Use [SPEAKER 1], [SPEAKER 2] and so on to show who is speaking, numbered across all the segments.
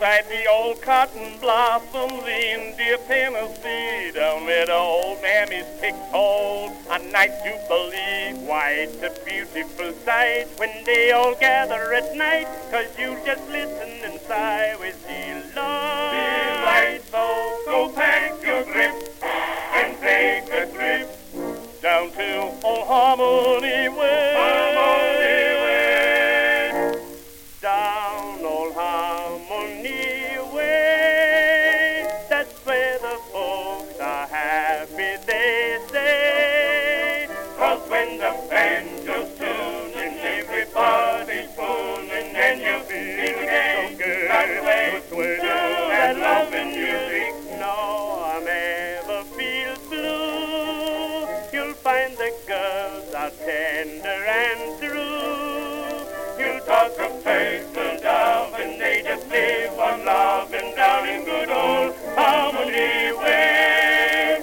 [SPEAKER 1] beside the old cotton blossoms in dear Tennessee, down where the old mammies picked hold on night jubilee. Why, it's a beautiful sight when they all gather at night, 'cause you just listen and sigh with delight. So go pack your grip and take a trip down to Old Harmony Way. Harmony Way. Down Old Harmony Way. That's where the folks are happy, they say. 'Cause when the banjo's tuning, everybody's fooling, and you feel so good. That's the way to that loving music. No, I never feel blue. You'll find the girls are tender and true. You talk of faith and love, and they just live on love and down in good old Harmony Way.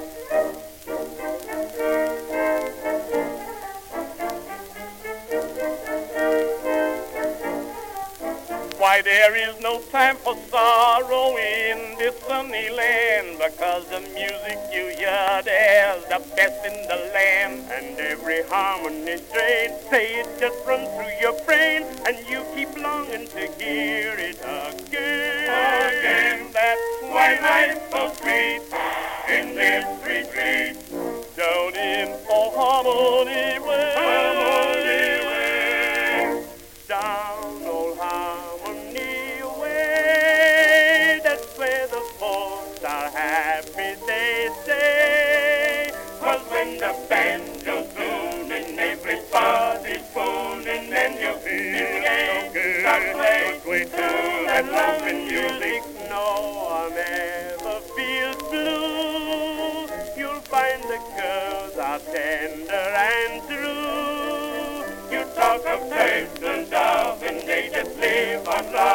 [SPEAKER 1] Why, there is no time for sorrow in this sunny land, because the music you hear there's the best in the land. And every harmony strain, say it just runs through your brain, and you keep longing to hear it again. Again, that's why life's so sweet in this retreat, down in Old Harmony Way. Harmony Way. Down Old Harmony Way. That's where the folks are happy, they say. 'Cause when the banjo's tuning, everybody's fooling, and you feel so good. That's way to that loving music. No, I never feel blue. You'll find the girls are tender and true. You talk of faith and love, and they just live on love.